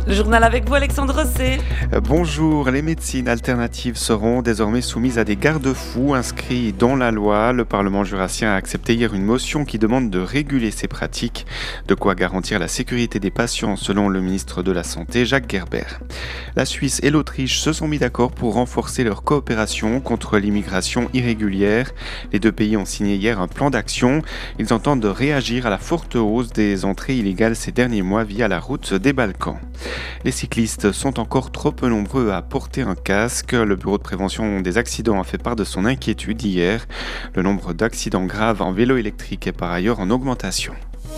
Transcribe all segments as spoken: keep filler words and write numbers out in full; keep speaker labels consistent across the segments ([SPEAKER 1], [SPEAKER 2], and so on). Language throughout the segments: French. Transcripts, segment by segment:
[SPEAKER 1] Le journal avec vous, Alexandre Rosset.
[SPEAKER 2] Euh, Bonjour, les médecines alternatives seront désormais soumises à des garde-fous inscrits dans la loi. Le Parlement jurassien a accepté hier une motion qui demande de réguler ces pratiques. De quoi garantir la sécurité des patients, selon le ministre de la Santé, Jacques Gerber. La Suisse et l'Autriche se sont mis d'accord pour renforcer leur coopération contre l'immigration irrégulière. Les deux pays ont signé hier un plan d'action. Ils entendent réagir à la forte hausse des entrées illégales ces derniers mois via la route des Balkans. Les cyclistes sont encore trop peu nombreux à porter un casque. Le Bureau de prévention des accidents a fait part de son inquiétude hier. Le nombre d'accidents graves en vélo électrique est par ailleurs en augmentation.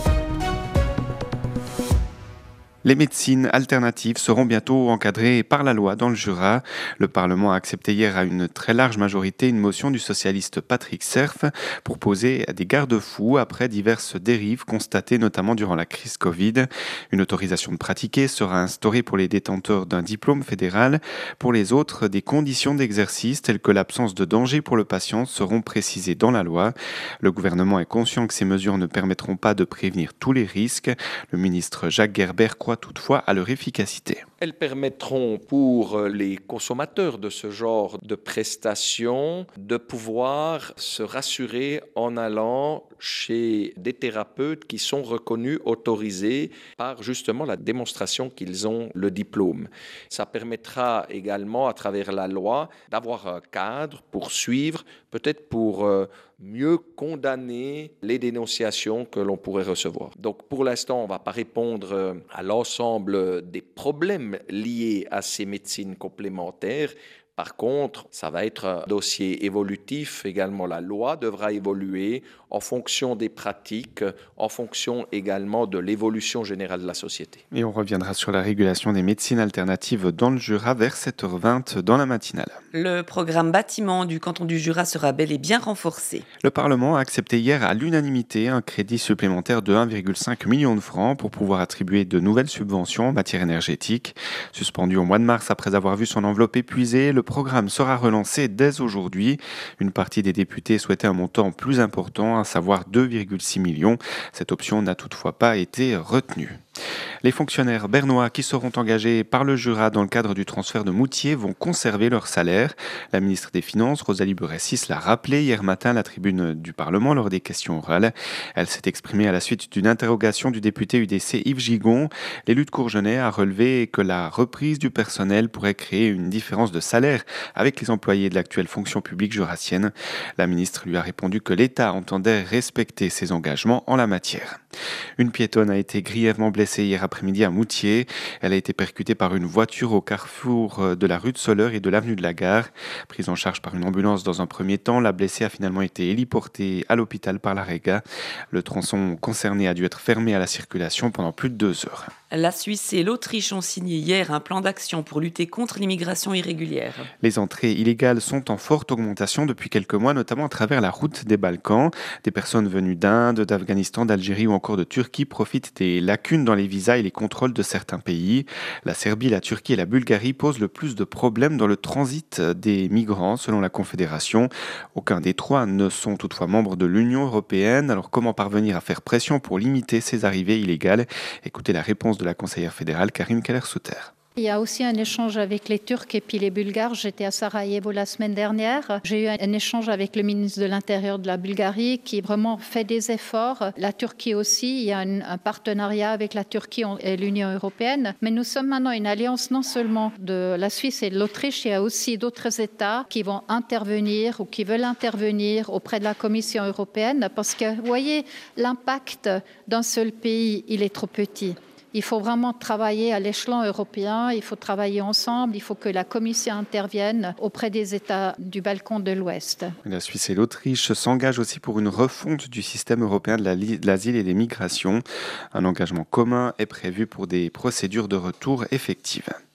[SPEAKER 2] Les médecines alternatives seront bientôt encadrées par la loi dans le Jura. Le Parlement a accepté hier à une très large majorité une motion du socialiste Patrick Serf pour poser des garde-fous après diverses dérives constatées notamment durant la crise Covid. Une autorisation de pratiquer sera instaurée pour les détenteurs d'un diplôme fédéral. Pour les autres, des conditions d'exercice telles que l'absence de danger pour le patient seront précisées dans la loi. Le gouvernement est conscient que ces mesures ne permettront pas de prévenir tous les risques. Le ministre Jacques Gerber croit toutefois à leur efficacité.
[SPEAKER 3] Elles permettront pour les consommateurs de ce genre de prestations de pouvoir se rassurer en allant chez des thérapeutes qui sont reconnus, autorisés par justement la démonstration qu'ils ont le diplôme. Ça permettra également à travers la loi d'avoir un cadre pour suivre, peut-être pour mieux condamner les dénonciations que l'on pourrait recevoir. Donc pour l'instant, on ne va pas répondre à l'ensemble des problèmes liés à ces médecines complémentaires. Par contre, ça va être un dossier évolutif. Également, la loi devra évoluer en fonction des pratiques, en fonction également de l'évolution générale de la société.
[SPEAKER 2] Et on reviendra sur la régulation des médecines alternatives dans le Jura vers sept heures vingt dans la matinale.
[SPEAKER 1] Le programme bâtiment du canton du Jura sera bel et bien renforcé.
[SPEAKER 2] Le Parlement a accepté hier à l'unanimité un crédit supplémentaire de un virgule cinq million de francs pour pouvoir attribuer de nouvelles subventions en matière énergétique. Suspendu au mois de mars après avoir vu son enveloppe épuisée, le programme sera relancé dès aujourd'hui. Une partie des députés souhaitait un montant plus important, à savoir deux virgule six millions. Cette option n'a toutefois pas été retenue. Les fonctionnaires bernois qui seront engagés par le Jura dans le cadre du transfert de Moutier vont conserver leur salaire. La ministre des Finances, Rosalie Buressis, l'a rappelé hier matin à la tribune du Parlement lors des questions orales. Elle s'est exprimée à la suite d'une interrogation du député U D C Yves Gigon. L'élu de Courgenay a relevé que la reprise du personnel pourrait créer une différence de salaire avec les employés de l'actuelle fonction publique jurassienne. La ministre lui a répondu que l'État entendait respecter ses engagements en la matière. Une piétonne a été grièvement blessée hier après-midi à Moutier. Elle a été percutée par une voiture au carrefour de la rue de Soleure et de l'avenue de la Gare. Prise en charge par une ambulance dans un premier temps, la blessée a finalement été héliportée à l'hôpital par la Réga. Le tronçon concerné a dû être fermé à la circulation pendant plus de deux heures.
[SPEAKER 1] La Suisse et l'Autriche ont signé hier un plan d'action pour lutter contre l'immigration irrégulière.
[SPEAKER 2] Les entrées illégales sont en forte augmentation depuis quelques mois, notamment à travers la route des Balkans. Des personnes venues d'Inde, d'Afghanistan, d'Algérie ou encore de Turquie profitent des lacunes dans les visas et les contrôles de certains pays. La Serbie, la Turquie et la Bulgarie posent le plus de problèmes dans le transit des migrants, selon la Confédération. Aucun des trois ne sont toutefois membres de l'Union européenne. Alors comment parvenir à faire pression pour limiter ces arrivées illégales ? Écoutez la réponse de la conseillère fédérale Karine Keller-Souter.
[SPEAKER 4] Il y a aussi un échange avec les Turcs et puis les Bulgares. J'étais à Sarajevo la semaine dernière. J'ai eu un échange avec le ministre de l'Intérieur de la Bulgarie qui vraiment fait des efforts. La Turquie aussi, il y a un, un partenariat avec la Turquie et l'Union européenne. Mais nous sommes maintenant une alliance non seulement de la Suisse et de l'Autriche, il y a aussi d'autres États qui vont intervenir ou qui veulent intervenir auprès de la Commission européenne parce que, vous voyez, l'impact d'un seul pays, il est trop petit. Il faut vraiment travailler à l'échelon européen, il faut travailler ensemble, il faut que la Commission intervienne auprès des États du Balkan de l'Ouest.
[SPEAKER 2] La Suisse et l'Autriche s'engagent aussi pour une refonte du système européen de, la, de l'asile et des migrations. Un engagement commun est prévu pour des procédures de retour effectives.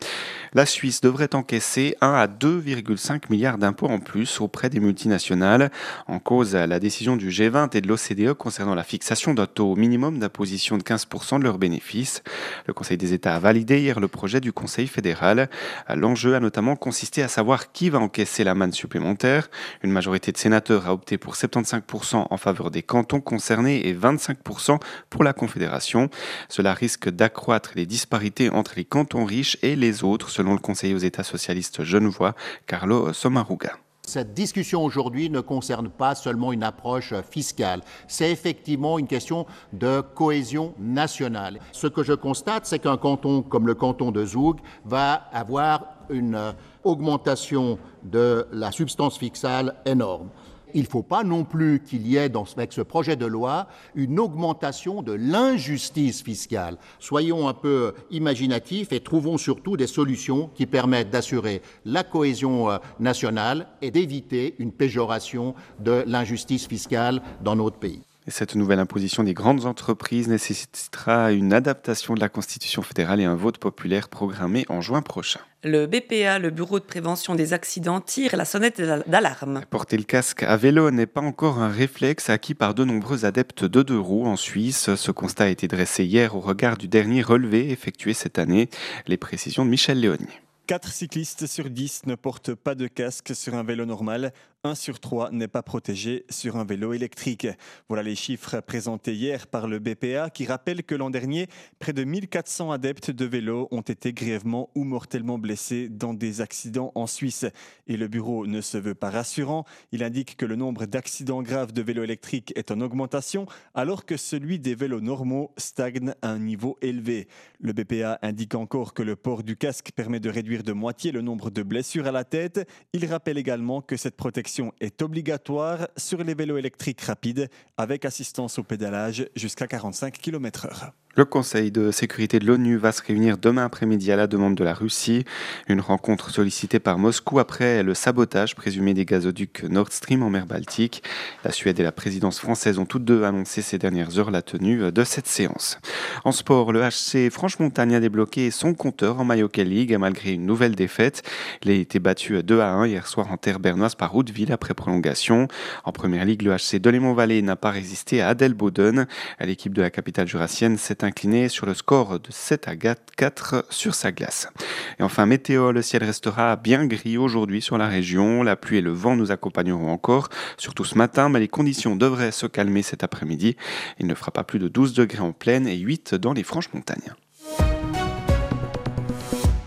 [SPEAKER 2] La Suisse devrait encaisser un à deux virgule cinq milliards d'impôts en plus auprès des multinationales. En cause, la décision du G vingt et de l'O C D E concernant la fixation d'un taux minimum d'imposition de quinze pour cent de leurs bénéfices. Le Conseil des États a validé hier le projet du Conseil fédéral. L'enjeu a notamment consisté à savoir qui va encaisser la manne supplémentaire. Une majorité de sénateurs a opté pour soixante-quinze pour cent en faveur des cantons concernés et vingt-cinq pour cent pour la Confédération. Cela risque d'accroître les disparités entre les cantons riches et les autres, selon le conseiller aux États socialistes genevois, Carlo Sommaruga.
[SPEAKER 5] Cette discussion aujourd'hui ne concerne pas seulement une approche fiscale, c'est effectivement une question de cohésion nationale. Ce que je constate, c'est qu'un canton comme le canton de Zoug va avoir une augmentation de la substance fiscale énorme. Il ne faut pas non plus qu'il y ait dans, avec ce projet de loi une augmentation de l'injustice fiscale. Soyons un peu imaginatifs et trouvons surtout des solutions qui permettent d'assurer la cohésion nationale et d'éviter une péjoration de l'injustice fiscale dans notre pays.
[SPEAKER 2] Et cette nouvelle imposition des grandes entreprises nécessitera une adaptation de la Constitution fédérale et un vote populaire programmé en juin prochain.
[SPEAKER 1] Le B P A, le Bureau de prévention des accidents, tire la sonnette d'alarme.
[SPEAKER 2] Porter le casque à vélo n'est pas encore un réflexe acquis par de nombreux adeptes de deux roues en Suisse. Ce constat a été dressé hier au regard du dernier relevé effectué cette année. Les précisions de Michel Léoni.
[SPEAKER 6] quatre cyclistes sur dix ne portent pas de casque sur un vélo normal. un sur trois n'est pas protégé sur un vélo électrique. Voilà les chiffres présentés hier par le B P A qui rappellent que l'an dernier, près de mille quatre cents adeptes de vélo ont été grièvement ou mortellement blessés dans des accidents en Suisse. Et le bureau ne se veut pas rassurant. Il indique que le nombre d'accidents graves de vélos électriques est en augmentation alors que celui des vélos normaux stagne à un niveau élevé. Le B P A indique encore que le port du casque permet de réduire de moitié le nombre de blessures à la tête. Il rappelle également que cette protection est obligatoire sur les vélos électriques rapides avec assistance au pédalage jusqu'à quarante-cinq kilomètres heure.
[SPEAKER 2] Le Conseil de sécurité de l'ONU va se réunir demain après-midi à la demande de la Russie. Une rencontre sollicitée par Moscou après le sabotage présumé des gazoducs Nord Stream en mer Baltique. La Suède et la présidence française ont toutes deux annoncé ces dernières heures la tenue de cette séance. En sport, le H C Franche-Montagne a débloqué son compteur en Mayokel League malgré une nouvelle défaite. Il a été battu deux à un hier soir en terre bernoise par Roudeville après prolongation. En première ligue, le H C Delémont-Vallée n'a pas résisté à Adelboden. L'équipe de la capitale jurassienne s'est incliné sur le score de sept à quatre sur sa glace. Et enfin, météo, le ciel restera bien gris aujourd'hui sur la région. La pluie et le vent nous accompagneront encore, surtout ce matin, mais les conditions devraient se calmer cet après-midi. Il ne fera pas plus de douze degrés en plaine et huit dans les Franches-Montagnes.